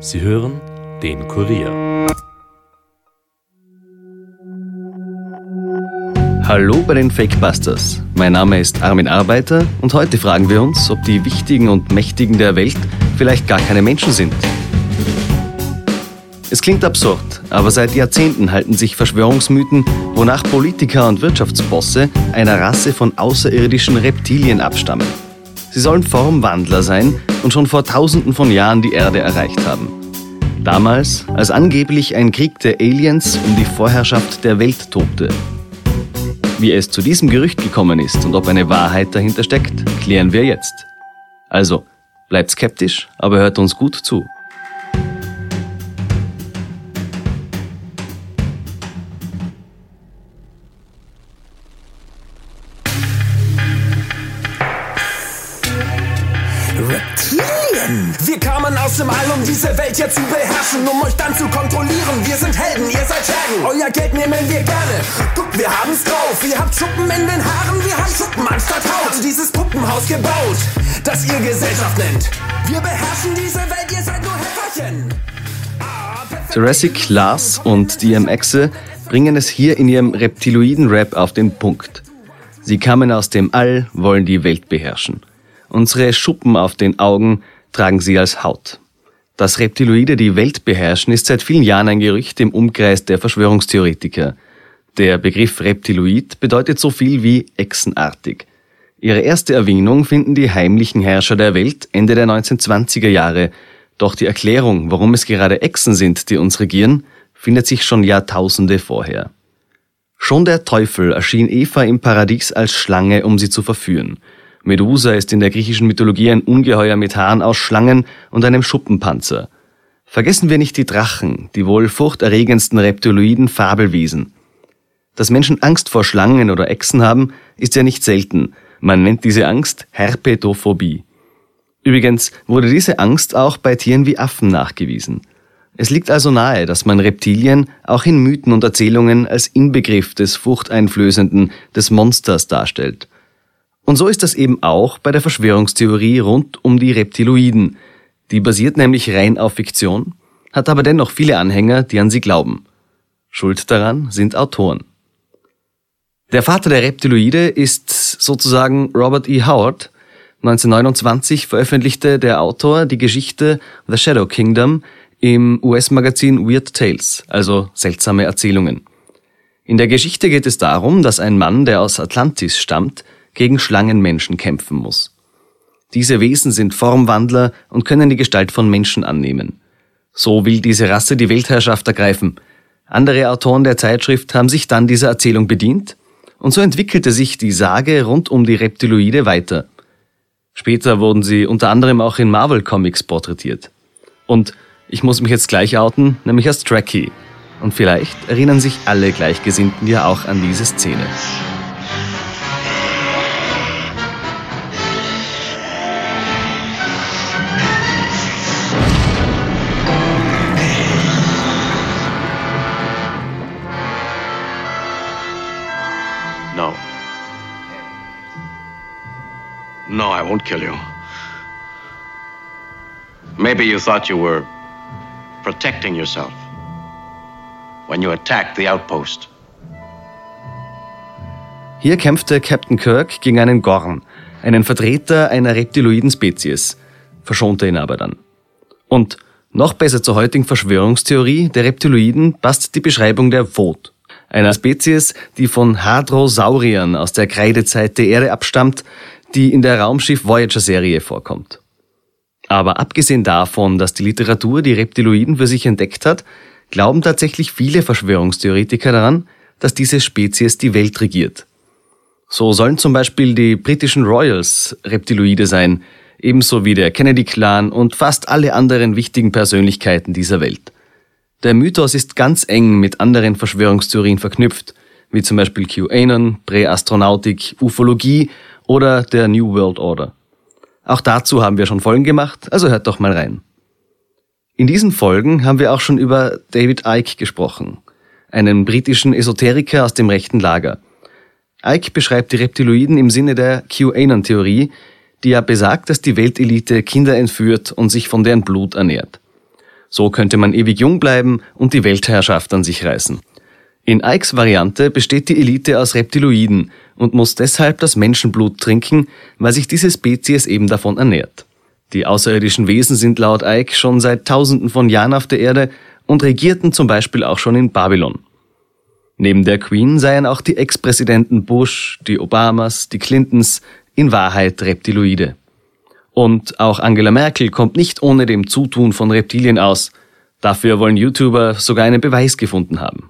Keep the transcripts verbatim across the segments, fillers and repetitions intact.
Sie hören den Kurier. Hallo bei den Fakebusters. Mein Name ist Armin Arbeiter und heute fragen wir uns, ob die Wichtigen und Mächtigen der Welt vielleicht gar keine Menschen sind. Es klingt absurd, aber seit Jahrzehnten halten sich Verschwörungsmythen, wonach Politiker und Wirtschaftsbosse einer Rasse von außerirdischen Reptilien abstammen. Sie sollen Formwandler sein und schon vor Tausenden von Jahren die Erde erreicht haben. Damals, als angeblich ein Krieg der Aliens um die Vorherrschaft der Welt tobte. Wie es zu diesem Gerücht gekommen ist und ob eine Wahrheit dahinter steckt, klären wir jetzt. Also, bleibt skeptisch, aber hört uns gut zu. Reptilien! Wir kamen aus dem All, um diese Welt hier zu beherrschen, um euch dann zu kontrollieren. Wir sind Helden, ihr seid Schergen. Euer Geld nehmen wir gerne. Guckt, wir haben's drauf. Ihr habt Schuppen in den Haaren, wir haben Schuppen anstatt Haut. Haben dieses Puppenhaus gebaut, das ihr Gesellschaft nennt. Wir beherrschen diese Welt, ihr seid nur Helferchen. Ah, Jurassic, Lars und D M Exe bringen es hier in ihrem Reptiloiden-Rap auf den Punkt. Sie kamen aus dem All, wollen die Welt beherrschen. Unsere Schuppen auf den Augen tragen sie als Haut. Dass Reptiloide die Welt beherrschen, ist seit vielen Jahren ein Gerücht im Umkreis der Verschwörungstheoretiker. Der Begriff Reptiloid bedeutet so viel wie echsenartig. Ihre erste Erwähnung finden die heimlichen Herrscher der Welt Ende der neunzehnhundertzwanziger Jahre. Doch die Erklärung, warum es gerade Echsen sind, die uns regieren, findet sich schon Jahrtausende vorher. Schon der Teufel erschien Eva im Paradies als Schlange, um sie zu verführen. Medusa ist in der griechischen Mythologie ein Ungeheuer mit Haaren aus Schlangen und einem Schuppenpanzer. Vergessen wir nicht die Drachen, die wohl furchterregendsten reptiloiden Fabelwesen. Dass Menschen Angst vor Schlangen oder Echsen haben, ist ja nicht selten. Man nennt diese Angst Herpetophobie. Übrigens wurde diese Angst auch bei Tieren wie Affen nachgewiesen. Es liegt also nahe, dass man Reptilien auch in Mythen und Erzählungen als Inbegriff des Furchteinflößenden, des Monsters darstellt. Und so ist das eben auch bei der Verschwörungstheorie rund um die Reptiloiden. Die basiert nämlich rein auf Fiktion, hat aber dennoch viele Anhänger, die an sie glauben. Schuld daran sind Autoren. Der Vater der Reptiloide ist sozusagen Robert E. Howard. neunzehnhundertneunundzwanzig veröffentlichte der Autor die Geschichte The Shadow Kingdom im U S-Magazin Weird Tales, also seltsame Erzählungen. In der Geschichte geht es darum, dass ein Mann, der aus Atlantis stammt, gegen Schlangenmenschen kämpfen muss. Diese Wesen sind Formwandler und können die Gestalt von Menschen annehmen. So will diese Rasse die Weltherrschaft ergreifen. Andere Autoren der Zeitschrift haben sich dann dieser Erzählung bedient und so entwickelte sich die Sage rund um die Reptiloide weiter. Später wurden sie unter anderem auch in Marvel-Comics porträtiert. Und ich muss mich jetzt gleich outen, nämlich als Trekkie. Und vielleicht erinnern sich alle Gleichgesinnten ja auch an diese Szene. No. No, I won't kill you. Maybe you thought you were protecting yourself when you attacked the outpost. Hier kämpfte Captain Kirk gegen einen Gorn, einen Vertreter einer reptiloiden Spezies, verschonte ihn aber dann. Und noch besser zur heutigen Verschwörungstheorie der Reptiloiden passt die Beschreibung der Voth, einer Spezies, die von Hadrosauriern aus der Kreidezeit der Erde abstammt, die in der Raumschiff Voyager-Serie vorkommt. Aber abgesehen davon, dass die Literatur die Reptiloiden für sich entdeckt hat, glauben tatsächlich viele Verschwörungstheoretiker daran, dass diese Spezies die Welt regiert. So sollen zum Beispiel die britischen Royals Reptiloide sein, ebenso wie der Kennedy-Clan und fast alle anderen wichtigen Persönlichkeiten dieser Welt. Der Mythos ist ganz eng mit anderen Verschwörungstheorien verknüpft, wie zum Beispiel QAnon, Präastronautik, Ufologie oder der New World Order. Auch dazu haben wir schon Folgen gemacht, also hört doch mal rein. In diesen Folgen haben wir auch schon über David Icke gesprochen, einen britischen Esoteriker aus dem rechten Lager. Icke beschreibt die Reptiloiden im Sinne der QAnon-Theorie, die ja besagt, dass die Weltelite Kinder entführt und sich von deren Blut ernährt. So könnte man ewig jung bleiben und die Weltherrschaft an sich reißen. In Ikes Variante besteht die Elite aus Reptiloiden und muss deshalb das Menschenblut trinken, weil sich diese Spezies eben davon ernährt. Die außerirdischen Wesen sind laut Ike schon seit Tausenden von Jahren auf der Erde und regierten zum Beispiel auch schon in Babylon. Neben der Queen seien auch die Ex-Präsidenten Bush, die Obamas, die Clintons in Wahrheit Reptiloide. Und auch Angela Merkel kommt nicht ohne dem Zutun von Reptilien aus. Dafür wollen YouTuber sogar einen Beweis gefunden haben.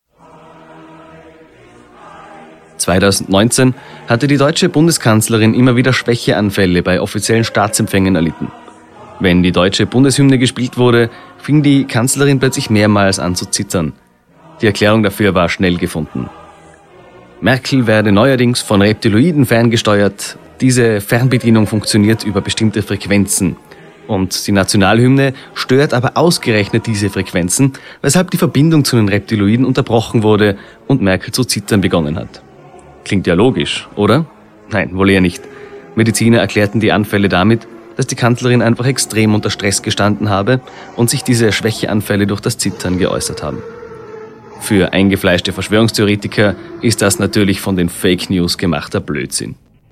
zweitausendneunzehn hatte die deutsche Bundeskanzlerin immer wieder Schwächeanfälle bei offiziellen Staatsempfängen erlitten. Wenn die deutsche Bundeshymne gespielt wurde, fing die Kanzlerin plötzlich mehrmals an zu zittern. Die Erklärung dafür war schnell gefunden. Merkel werde neuerdings von Reptiloiden ferngesteuert. Diese Fernbedienung funktioniert über bestimmte Frequenzen. Und die Nationalhymne stört aber ausgerechnet diese Frequenzen, weshalb die Verbindung zu den Reptiloiden unterbrochen wurde und Merkel zu zittern begonnen hat. Klingt ja logisch, oder? Nein, wohl eher nicht. Mediziner erklärten die Anfälle damit, dass die Kanzlerin einfach extrem unter Stress gestanden habe und sich diese Schwächeanfälle durch das Zittern geäußert haben. Für eingefleischte Verschwörungstheoretiker ist das natürlich von den Fake News gemachter Blödsinn.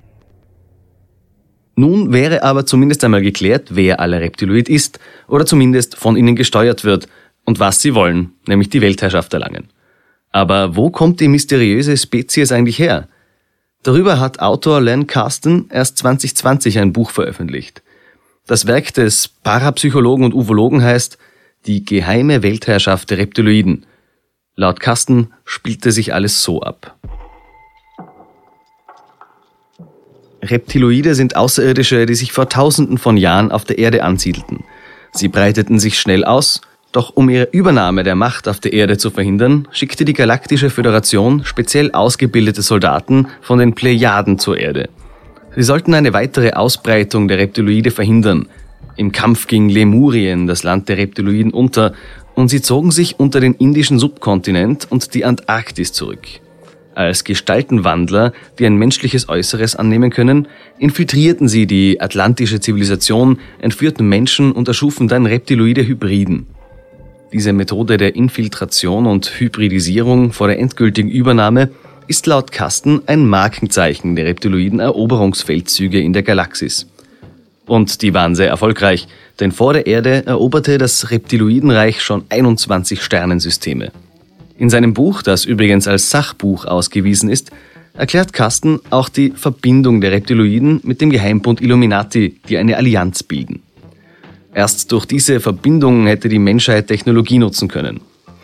Nun wäre aber zumindest einmal geklärt, wer alle Reptiloid ist oder zumindest von ihnen gesteuert wird und was sie wollen, nämlich die Weltherrschaft erlangen. Aber wo kommt die mysteriöse Spezies eigentlich her? Darüber hat Autor Len Carsten erst zwanzig zwanzig ein Buch veröffentlicht. Das Werk des Parapsychologen und Ufologen heißt Die geheime Weltherrschaft der Reptiloiden. Laut Carsten spielte sich alles so ab. Reptiloide sind Außerirdische, die sich vor Tausenden von Jahren auf der Erde ansiedelten. Sie breiteten sich schnell aus, doch um ihre Übernahme der Macht auf der Erde zu verhindern, schickte die Galaktische Föderation speziell ausgebildete Soldaten von den Plejaden zur Erde. Sie sollten eine weitere Ausbreitung der Reptiloide verhindern. Im Kampf ging Lemurien, das Land der Reptiloiden, unter und sie zogen sich unter den indischen Subkontinent und die Antarktis zurück. Als Gestaltenwandler, die ein menschliches Äußeres annehmen können, infiltrierten sie die atlantische Zivilisation, entführten Menschen und erschufen dann reptiloide Hybriden. Diese Methode der Infiltration und Hybridisierung vor der endgültigen Übernahme ist laut Carsten ein Markenzeichen der reptiloiden Eroberungsfeldzüge in der Galaxis. Und die waren sehr erfolgreich, denn vor der Erde eroberte das Reptiloidenreich schon einundzwanzig Sternensysteme. In seinem Buch, das übrigens als Sachbuch ausgewiesen ist, erklärt Carsten auch die Verbindung der Reptiloiden mit dem Geheimbund Illuminati, die eine Allianz bilden. Erst durch diese Verbindung hätte die Menschheit Technologie nutzen können.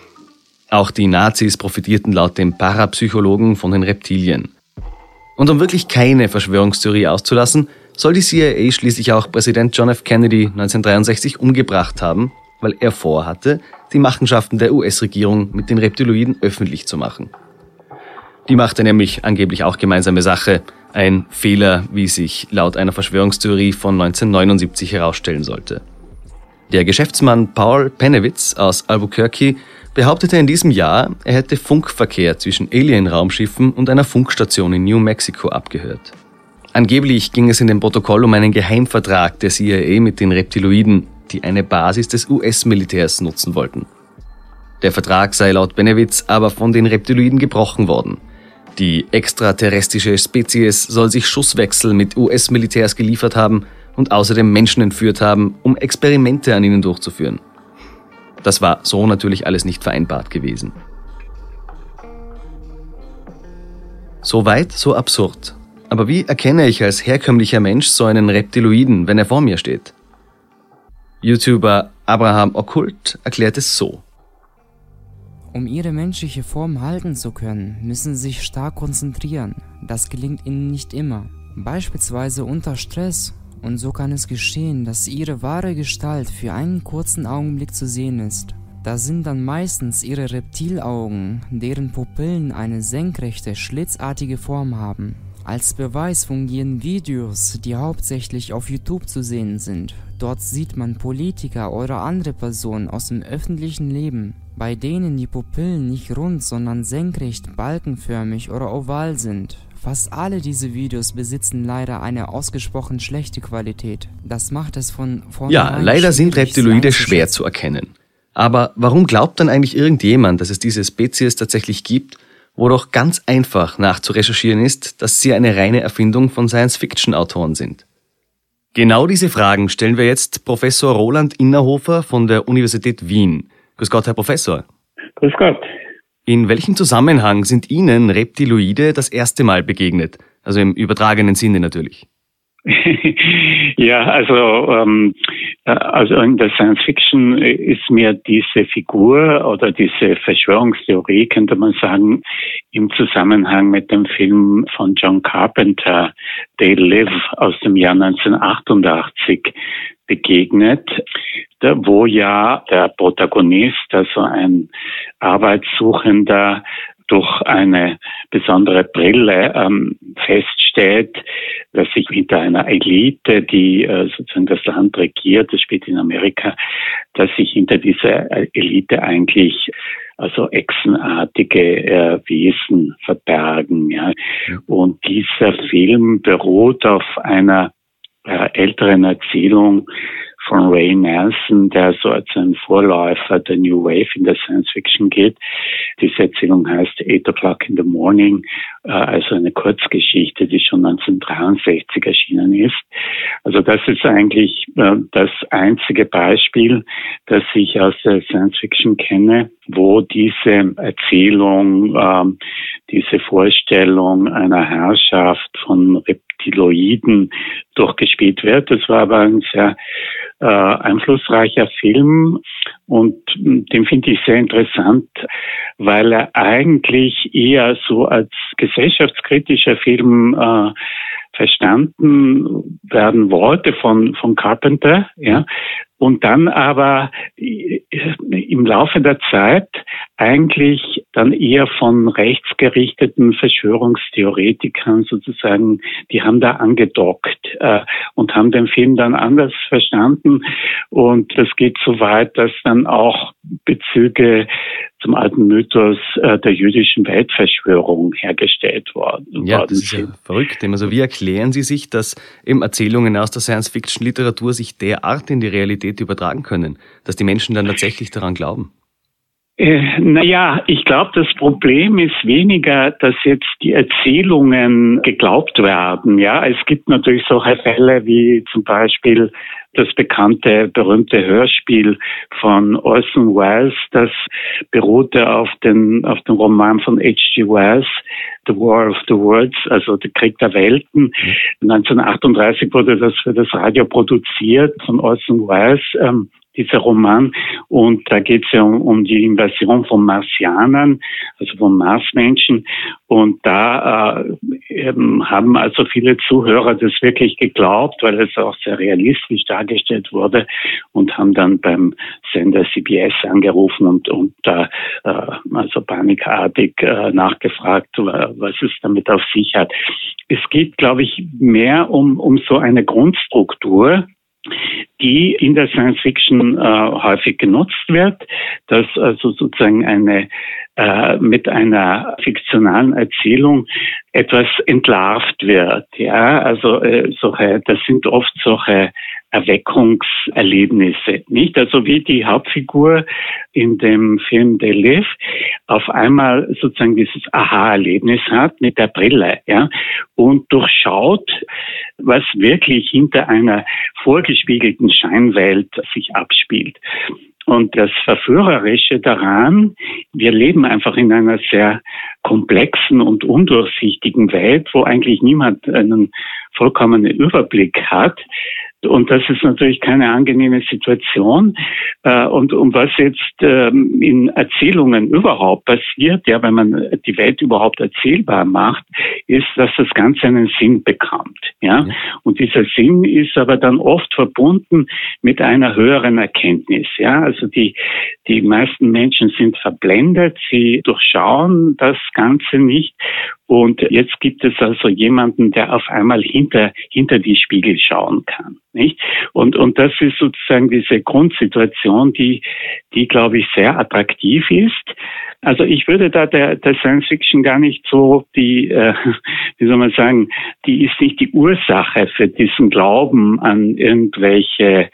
Auch die Nazis profitierten laut dem Parapsychologen von den Reptilien. Und um wirklich keine Verschwörungstheorie auszulassen, soll die C I A schließlich auch Präsident John F. Kennedy neunzehnhundertdreiundsechzig umgebracht haben, weil er vorhatte, die Machenschaften der U S-Regierung mit den Reptiloiden öffentlich zu machen. Die machte nämlich angeblich auch gemeinsame Sache, ein Fehler, wie sich laut einer Verschwörungstheorie von neunzehnhundertneunundsiebzig herausstellen sollte. Der Geschäftsmann Paul Penewitz aus Albuquerque behauptete in diesem Jahr, er hätte Funkverkehr zwischen Alien-Raumschiffen und einer Funkstation in New Mexico abgehört. Angeblich ging es in dem Protokoll um einen Geheimvertrag der C I A mit den Reptiloiden, die eine Basis des U S-Militärs nutzen wollten. Der Vertrag sei laut Benewitz aber von den Reptiloiden gebrochen worden. Die extraterrestrische Spezies soll sich Schusswechsel mit U S-Militärs geliefert haben und außerdem Menschen entführt haben, um Experimente an ihnen durchzuführen. Das war so natürlich alles nicht vereinbart gewesen. So weit, so absurd. Aber wie erkenne ich als herkömmlicher Mensch so einen Reptiloiden, wenn er vor mir steht? YouTuber Abraham Okkult erklärt es so. Um ihre menschliche Form halten zu können, müssen sie sich stark konzentrieren. Das gelingt ihnen nicht immer. Beispielsweise unter Stress. Und so kann es geschehen, dass ihre wahre Gestalt für einen kurzen Augenblick zu sehen ist. Das sind dann meistens ihre Reptilaugen, deren Pupillen eine senkrechte, schlitzartige Form haben. Als Beweis fungieren Videos, die hauptsächlich auf YouTube zu sehen sind. Dort sieht man Politiker oder andere Personen aus dem öffentlichen Leben, bei denen die Pupillen nicht rund, sondern senkrecht, balkenförmig oder oval sind. Fast alle diese Videos besitzen leider eine ausgesprochen schlechte Qualität. Das macht es von vornherein Ja, leider sind schwierig, Reptiloide schwer zu erkennen. Aber warum glaubt dann eigentlich irgendjemand, dass es diese Spezies tatsächlich gibt, wo doch ganz einfach nachzurecherchieren ist, dass sie eine reine Erfindung von Science-Fiction-Autoren sind? Genau diese Fragen stellen wir jetzt Professor Roland Innerhofer von der Universität Wien. Grüß Gott, Herr Professor. Grüß Gott. In welchem Zusammenhang sind Ihnen Reptiloide das erste Mal begegnet? Also im übertragenen Sinne natürlich. Ja, also, ähm, also in der Science Fiction ist mir diese Figur oder diese Verschwörungstheorie, könnte man sagen, im Zusammenhang mit dem Film von John Carpenter, They Live aus dem Jahr neunzehnhundertachtundachtzig, begegnet, wo ja der Protagonist, also ein Arbeitssuchender, durch eine besondere Brille ähm, feststellt, dass sich hinter einer Elite, die äh, sozusagen das Land regiert, das spielt in Amerika, dass sich hinter dieser Elite eigentlich also echsenartige äh, Wesen verbergen. Ja. Und dieser Film beruht auf einer äh, älteren Erzählung von Ray Nelson, der so als ein Vorläufer der New Wave in der Science Fiction gilt. Diese Erzählung heißt Eight O'Clock in the Morning, also eine Kurzgeschichte, die schon neunzehnhundertdreiundsechzig erschienen ist. Also das ist eigentlich das einzige Beispiel, das ich aus der Science Fiction kenne, wo diese Erzählung, diese Vorstellung einer Herrschaft von Reptiloiden durchgespielt wird. Das war aber ein sehr äh, einflussreicher Film und den finde ich sehr interessant, weil er eigentlich eher so als gesellschaftskritischer Film äh, verstanden werden wollte von von Carpenter, ja, und dann aber im Laufe der Zeit eigentlich dann eher von rechtsgerichteten Verschwörungstheoretikern sozusagen, die haben da angedockt äh, und haben den Film dann anders verstanden, und das geht so weit, dass dann auch Bezüge zum alten Mythos äh, der jüdischen Weltverschwörung hergestellt worden. Ja, das ist ja verrückt. Also wie erklären Sie sich, dass eben Erzählungen aus der Science-Fiction-Literatur sich derart in die Realität übertragen können, dass die Menschen dann tatsächlich daran glauben? Äh, naja, ich glaube, das Problem ist weniger, dass jetzt die Erzählungen geglaubt werden. Ja, es gibt natürlich solche Fälle wie zum Beispiel das bekannte, berühmte Hörspiel von Orson Welles, das beruhte auf den, auf den Roman von H G Wells, The War of the Worlds, also der Krieg der Welten. neunzehnhundertachtunddreißig wurde das für das Radio produziert von Orson Welles, ähm, dieser Roman. Und da geht es ja um, um die Invasion von Marsianern, also von Marsmenschen. Und da äh, eben haben also viele Zuhörer das wirklich geglaubt, weil es auch sehr realistisch dargestellt wurde, und haben dann beim Sender C B S angerufen und, und da äh, also panikartig äh, nachgefragt, was es damit auf sich hat. Es geht, glaube ich, mehr um, um so eine Grundstruktur, die in der Science Fiction äh, häufig genutzt wird, dass also sozusagen eine äh, mit einer fiktionalen Erzählung etwas entlarvt wird. Ja, also äh, solche, das sind oft solche Erweckungserlebnisse, nicht? Also wie die Hauptfigur in dem Film They Live auf einmal sozusagen dieses Aha-Erlebnis hat mit der Brille, ja, und durchschaut, was wirklich hinter einer vorgespiegelten Scheinwelt sich abspielt. Und das Verführerische daran, wir leben einfach in einer sehr komplexen und undurchsichtigen Welt, wo eigentlich niemand einen vollkommenen Überblick hat. Und das ist natürlich keine angenehme Situation. Und um was jetzt in Erzählungen überhaupt passiert, ja, wenn man die Welt überhaupt erzählbar macht, ist, dass das Ganze einen Sinn bekommt. Ja? Und dieser Sinn ist aber dann oft verbunden mit einer höheren Erkenntnis. Ja? Also die, die meisten Menschen sind verblendet, sie durchschauen das Ganze nicht. Und jetzt gibt es also jemanden, der auf einmal hinter, hinter die Spiegel schauen kann, nicht? Und, und das ist sozusagen diese Grundsituation, die, die, glaube ich, sehr attraktiv ist. Also ich würde da der, der Science Fiction gar nicht so die, äh, wie soll man sagen, die ist nicht die Ursache für diesen Glauben an irgendwelche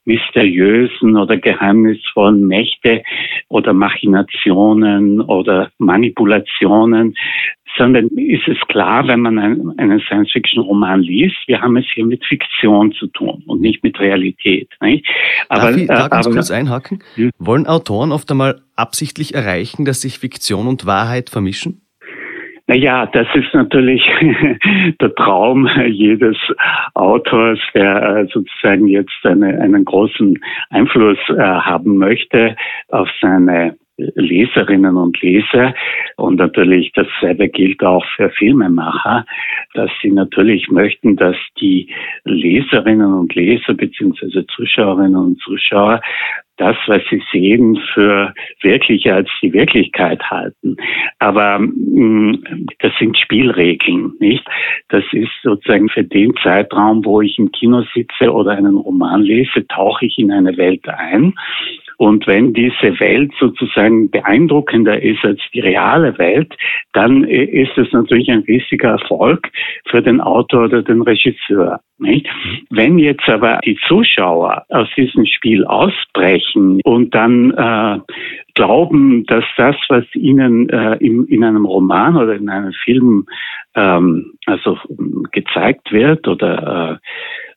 mysteriösen oder geheimnisvollen Mächte oder Machinationen oder Manipulationen, sondern ist es klar, wenn man einen, einen Science-Fiction-Roman liest, wir haben es hier mit Fiktion zu tun und nicht mit Realität. Nicht? Aber, Darf ich da ganz aber, kurz einhaken? Hm? Wollen Autoren oft einmal absichtlich erreichen, dass sich Fiktion und Wahrheit vermischen? Naja, das ist natürlich der Traum jedes Autors, der sozusagen jetzt eine, einen großen Einfluss äh, haben möchte auf seine Leserinnen und Leser. Und natürlich dasselbe gilt auch für Filmemacher, dass sie natürlich möchten, dass die Leserinnen und Leser bzw. Zuschauerinnen und Zuschauer das, was sie sehen, für wirklicher als die Wirklichkeit halten. Aber mh, das sind Spielregeln, nicht? Das ist sozusagen für den Zeitraum, wo ich im Kino sitze oder einen Roman lese, tauche ich in eine Welt ein. Und wenn diese Welt sozusagen beeindruckender ist als die reale Welt, dann ist es natürlich ein riesiger Erfolg für den Autor oder den Regisseur. Nicht? Wenn jetzt aber die Zuschauer aus diesem Spiel ausbrechen und dann äh, glauben, dass das, was ihnen äh, in, in einem Roman oder in einem Film ähm, also gezeigt wird oder äh,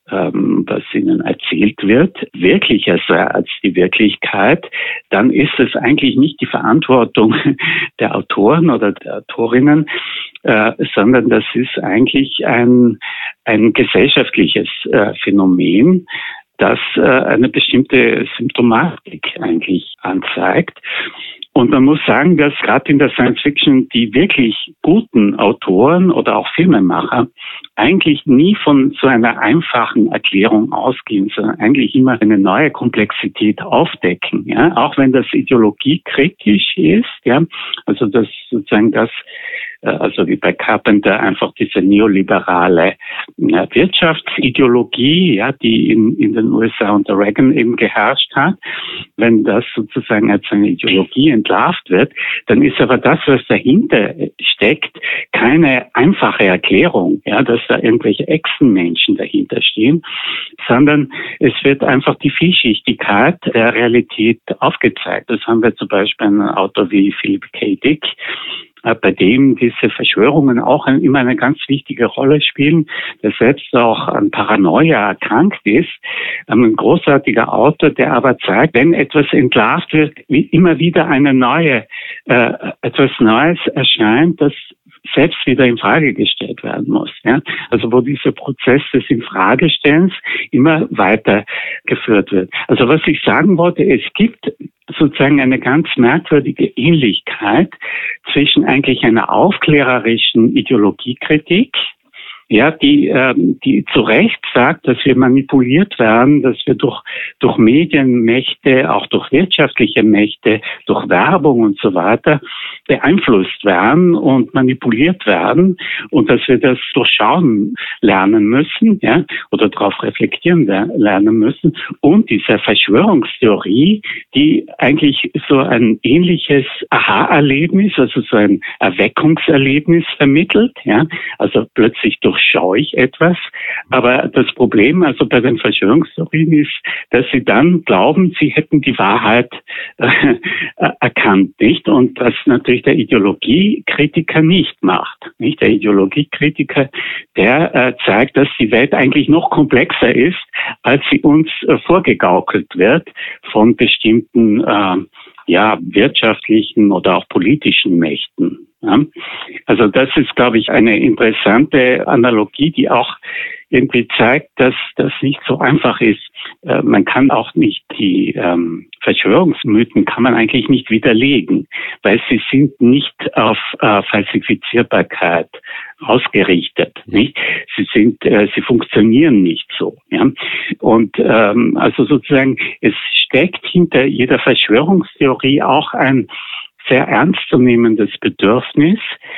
was ihnen erzählt wird, wirklicher sei als die Wirklichkeit, dann ist es eigentlich nicht die Verantwortung der Autoren oder der Autorinnen, äh, sondern das ist eigentlich ein, ein gesellschaftliches äh, Phänomen, das äh, eine bestimmte Symptomatik eigentlich anzeigt. Und man muss sagen, dass gerade in der Science Fiction die wirklich guten Autoren oder auch Filmemacher eigentlich nie von so einer einfachen Erklärung ausgehen, sondern eigentlich immer eine neue Komplexität aufdecken, ja, auch wenn das ideologiekritisch ist, ja, also das sozusagen das, also wie bei Carpenter einfach diese neoliberale ja, Wirtschaftsideologie, ja, die in, in den U S A unter Reagan eben geherrscht hat. Wenn das sozusagen als eine Ideologie entlarvt wird, dann ist aber das, was dahinter steckt, keine einfache Erklärung, ja, dass da irgendwelche Echsenmenschen dahinter stehen, sondern es wird einfach die Vielschichtigkeit der Realität aufgezeigt. Das haben wir zum Beispiel einen Autor wie Philip K. Dick, bei dem diese Verschwörungen auch immer eine ganz wichtige Rolle spielen, der selbst auch an Paranoia erkrankt ist. Ein großartiger Autor, der aber zeigt, wenn etwas entlarvt wird, wie immer wieder eine neue, äh, etwas Neues erscheint, das selbst wieder in Frage gestellt werden muss. Ja? Also wo dieser Prozess des Infragestellens immer weiter geführt wird. Also was ich sagen wollte, es gibt sozusagen eine ganz merkwürdige Ähnlichkeit zwischen eigentlich einer aufklärerischen Ideologiekritik, ja, die, ähm, die zu Recht sagt, dass wir manipuliert werden, dass wir durch, durch Medienmächte, auch durch wirtschaftliche Mächte, durch Werbung und so weiter beeinflusst werden und manipuliert werden und dass wir das durchschauen lernen müssen, ja, oder darauf reflektieren lernen müssen. Und diese Verschwörungstheorie, die eigentlich so ein ähnliches Aha-Erlebnis, also so ein Erweckungserlebnis vermittelt, ja, also plötzlich durchschaue ich etwas. Aber das Problem also bei den Verschwörungstheorien ist, dass sie dann glauben, sie hätten die Wahrheit äh, erkannt, nicht? Und das natürlich der Ideologiekritiker nicht macht, nicht? Der Ideologiekritiker, der äh, zeigt, dass die Welt eigentlich noch komplexer ist, als sie uns äh, vorgegaukelt wird von bestimmten äh, ja, wirtschaftlichen oder auch politischen Mächten. Ja? Also das ist, glaube ich, eine interessante Analogie, die auch irgendwie zeigt, dass das nicht so einfach ist. Äh, man kann auch nicht die ähm, Verschwörungsmythen kann man eigentlich nicht widerlegen, weil sie sind nicht auf äh, Falsifizierbarkeit ausgerichtet, nicht? Sie sind, äh, sie funktionieren nicht so, ja. Und ähm, also sozusagen, es steckt hinter jeder Verschwörungstheorie auch ein sehr ernstzunehmendes Bedürfnis,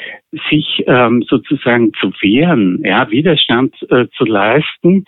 sich ähm, sozusagen zu wehren, ja, Widerstand äh, zu leisten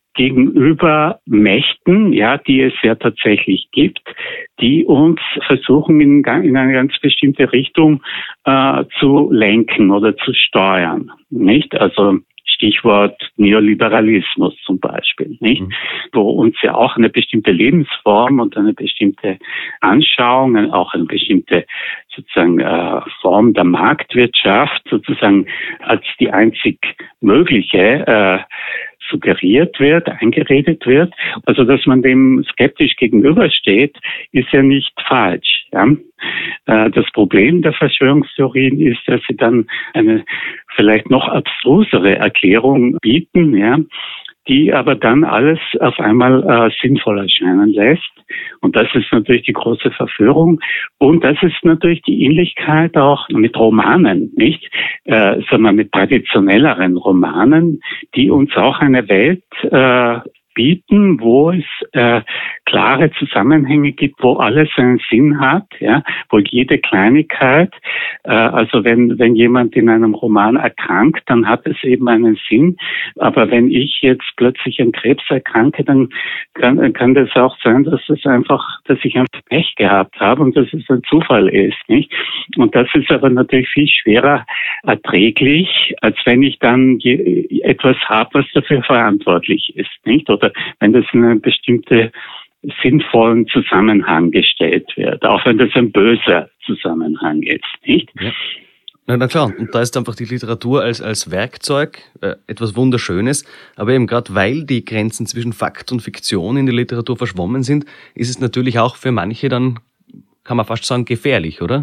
gegenüber Mächten, ja, die es ja tatsächlich gibt, die uns versuchen, in, in eine ganz bestimmte Richtung äh, zu lenken oder zu steuern, nicht? Also Stichwort Neoliberalismus zum Beispiel, nicht? Mhm. Wo uns ja auch eine bestimmte Lebensform und eine bestimmte Anschauung, auch eine bestimmte sozusagen äh, Form der Marktwirtschaft sozusagen als die einzig mögliche äh, suggeriert wird, eingeredet wird. Also, dass man dem skeptisch gegenübersteht, ist ja nicht falsch. Ja? Äh, das Problem der Verschwörungstheorien ist, dass sie dann eine vielleicht noch abstrusere Erklärung bieten, ja, die aber dann alles auf einmal äh, sinnvoll erscheinen lässt. Und das ist natürlich die große Verführung. Und das ist natürlich die Ähnlichkeit auch mit Romanen, nicht? Äh, sondern mit traditionelleren Romanen, die uns auch eine Welt äh, bieten, wo es äh, klare Zusammenhänge gibt, wo alles einen Sinn hat, ja, wo jede Kleinigkeit, äh, also wenn wenn jemand in einem Roman erkrankt, dann hat es eben einen Sinn. Aber wenn ich jetzt plötzlich an Krebs erkranke, dann kann, kann das auch sein, dass es einfach, dass ich einfach Pech gehabt habe und dass es ein Zufall ist, nicht? Und das ist aber natürlich viel schwerer erträglich, als wenn ich dann je, etwas habe, was dafür verantwortlich ist, nicht? Oder wenn das in einen bestimmten sinnvollen Zusammenhang gestellt wird, auch wenn das ein böser Zusammenhang ist, nicht? Ja. Na, na klar, und da ist einfach die Literatur als, als Werkzeug äh, etwas Wunderschönes, aber eben gerade weil die Grenzen zwischen Fakt und Fiktion in der Literatur verschwommen sind, ist es natürlich auch für manche dann, kann man fast sagen, gefährlich, oder?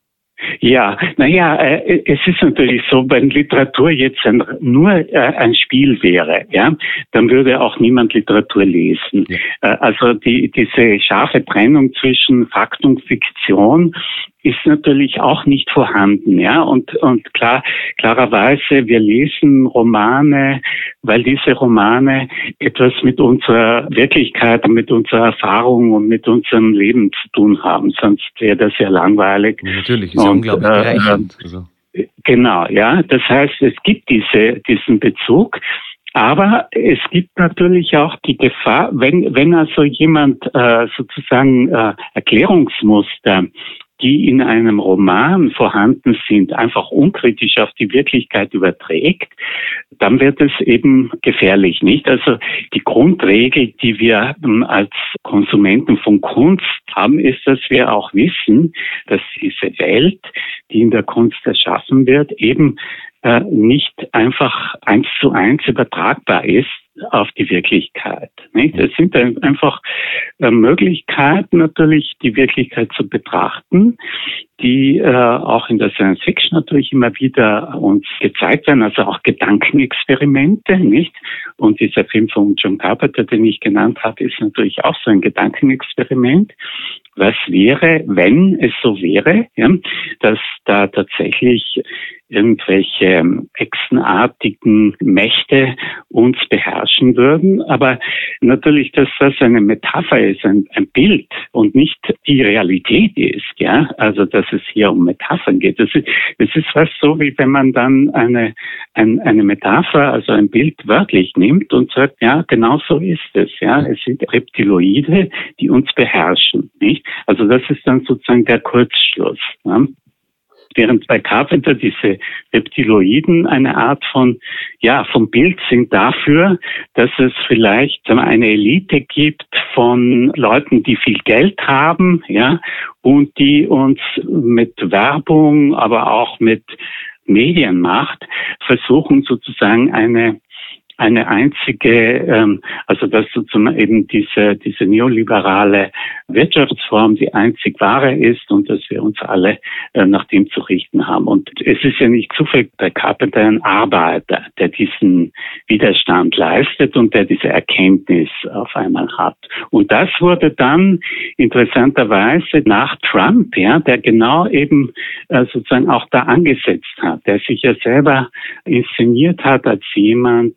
Ja, naja, äh, es ist natürlich so, wenn Literatur jetzt ein, nur äh, ein Spiel wäre, ja, dann würde auch niemand Literatur lesen. Ja. Äh, also die, diese scharfe Trennung zwischen Fakt und Fiktion ist natürlich auch nicht vorhanden, ja, und und klar klarerweise wir lesen Romane, weil diese Romane etwas mit unserer Wirklichkeit, mit unserer Erfahrung und mit unserem Leben zu tun haben, sonst wäre das ja langweilig. Ja, natürlich, ist ja unglaublich bereichernd. Äh, also. Genau, ja, das heißt, es gibt diese diesen Bezug. Aber es gibt natürlich auch die Gefahr, wenn wenn also jemand äh, sozusagen äh, Erklärungsmuster, die in einem Roman vorhanden sind, einfach unkritisch auf die Wirklichkeit überträgt, dann wird es eben gefährlich, nicht? Also die Grundregel, die wir als Konsumenten von Kunst haben, ist, dass wir auch wissen, dass diese Welt, die in der Kunst erschaffen wird, eben äh, nicht einfach eins zu eins übertragbar ist auf die Wirklichkeit. Nicht? Es sind einfach äh, Möglichkeiten, natürlich die Wirklichkeit zu betrachten, die äh, auch in der Science Fiction natürlich immer wieder uns gezeigt werden, also auch Gedankenexperimente, nicht? Und dieser Film von John Carpenter, den ich genannt habe, ist natürlich auch so ein Gedankenexperiment. Was wäre, wenn es so wäre, ja, dass da tatsächlich irgendwelche echsenartigen Mächte uns beherrschen würden, aber natürlich, dass das eine Metapher ist, ein, ein Bild und nicht die Realität ist, ja, also dass es hier um Metaphern geht. Das ist, das ist was so, wie wenn man dann eine, ein, eine Metapher, also ein Bild wörtlich nimmt und sagt, ja, genau so ist es, ja, es sind Reptiloide, die uns beherrschen, nicht? Also das ist dann sozusagen der Kurzschluss, ja? Während bei Carpenter diese Reptiloiden eine Art von, ja, vom Bild sind dafür, dass es vielleicht eine Elite gibt von Leuten, die viel Geld haben, ja, und die uns mit Werbung, aber auch mit Medienmacht versuchen sozusagen eine eine einzige, ähm, also dass sozusagen eben diese diese neoliberale Wirtschaftsform die einzig wahre ist und dass wir uns alle äh, nach dem zu richten haben. Und es ist ja nicht zufällig bei Carpenter ein Arbeiter, der diesen Widerstand leistet und der diese Erkenntnis auf einmal hat. Und das wurde dann interessanterweise nach Trump, ja, der genau eben äh, sozusagen auch da angesetzt hat, der sich ja selber inszeniert hat als jemand,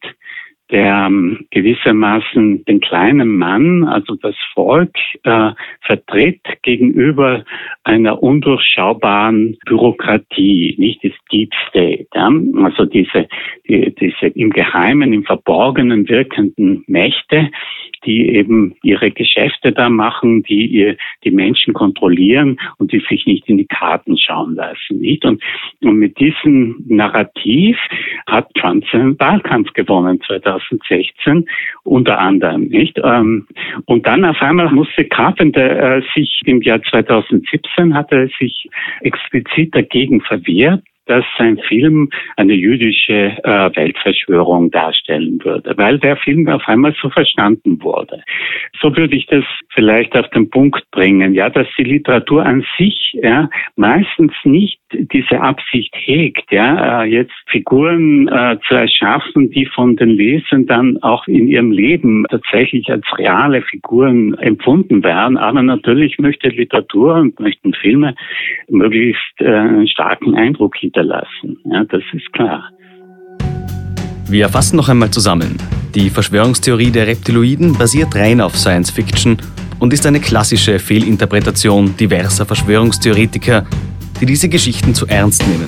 der ähm, gewissermaßen den kleinen Mann, also das Volk, äh, vertritt gegenüber einer undurchschaubaren Bürokratie, nicht das Deep State, ja? Also diese, die, diese im Geheimen, im Verborgenen wirkenden Mächte. die eben ihre Geschäfte da machen, die ihr, die Menschen kontrollieren und die sich nicht in die Karten schauen lassen, nicht? Und, und mit diesem Narrativ hat Trump seinen Wahlkampf gewonnen zweitausendsechzehn, unter anderem, nicht? Und dann auf einmal musste Carpenter sich im Jahr zweitausendsiebzehn hat er sich explizit dagegen verwehrt, dass sein Film eine jüdische äh, Weltverschwörung darstellen würde, weil der Film auf einmal so verstanden wurde. So würde ich das vielleicht auf den Punkt bringen, ja, dass die Literatur an sich ja meistens nicht diese Absicht hegt, ja, äh, jetzt Figuren äh, zu erschaffen, die von den Lesern dann auch in ihrem Leben tatsächlich als reale Figuren empfunden werden. Aber natürlich möchte Literatur und möchten Filme möglichst äh, einen starken Eindruck hinterlassen. Ja, das ist klar. Wir fassen noch einmal zusammen. Die Verschwörungstheorie der Reptiloiden basiert rein auf Science Fiction und ist eine klassische Fehlinterpretation diverser Verschwörungstheoretiker, die diese Geschichten zu ernst nehmen.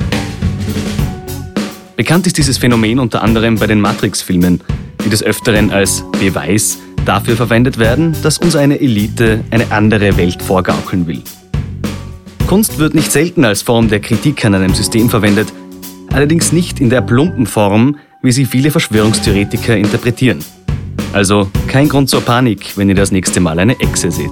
Bekannt ist dieses Phänomen unter anderem bei den Matrix-Filmen, die des Öfteren als Beweis dafür verwendet werden, dass uns eine Elite eine andere Welt vorgaukeln will. Kunst wird nicht selten als Form der Kritik an einem System verwendet, allerdings nicht in der plumpen Form, wie sie viele Verschwörungstheoretiker interpretieren. Also kein Grund zur Panik, wenn ihr das nächste Mal eine Echse seht.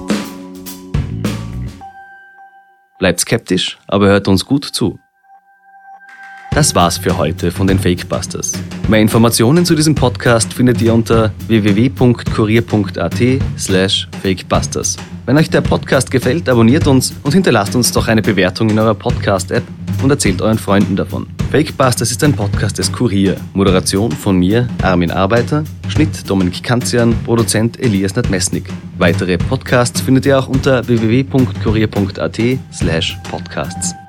Bleibt skeptisch, aber hört uns gut zu. Das war's für heute von den Fakebusters. Mehr Informationen zu diesem Podcast findet ihr unter w w w punkt kurier punkt a t slash fakebusters. Wenn euch der Podcast gefällt, abonniert uns und hinterlasst uns doch eine Bewertung in eurer Podcast-App und erzählt euren Freunden davon. Fakebusters ist ein Podcast des Kurier. Moderation von mir, Armin Arbeiter, Schnitt Dominik Kanzian, Produzent Elias Nadmesnik. Weitere Podcasts findet ihr auch unter w w w punkt kurier punkt a t slash podcasts.